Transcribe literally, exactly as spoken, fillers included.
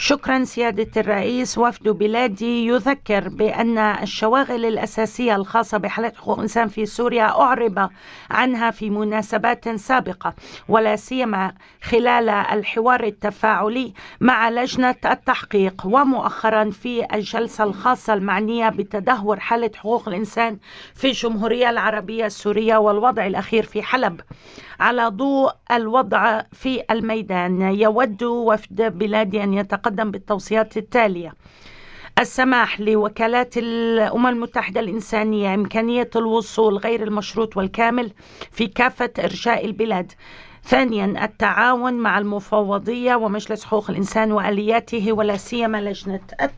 شكرا سيادة الرئيس. وفد بلادي يذكر بأن الشواغل الأساسية الخاصة بحالة حقوق الإنسان في سوريا أعرب عنها في مناسبات سابقة، ولا سيما خلال الحوار التفاعلي مع لجنة التحقيق، ومؤخرا في الجلسة الخاصة المعنية بتدهور حالة حقوق الإنسان في الجمهورية العربية السورية والوضع الأخير في حلب. على ضوء الوضع في الميدان، يود وفد بلادي أن يتقدم بالتوصيات التالية: السماح لوكالات الأمم المتحدة الإنسانية إمكانية الوصول غير المشروط والكامل في كافة إرجاء البلاد. ثانيا، التعاون مع المفوضية ومجلس حقوق الإنسان وآلياته، ولا سيما لجنة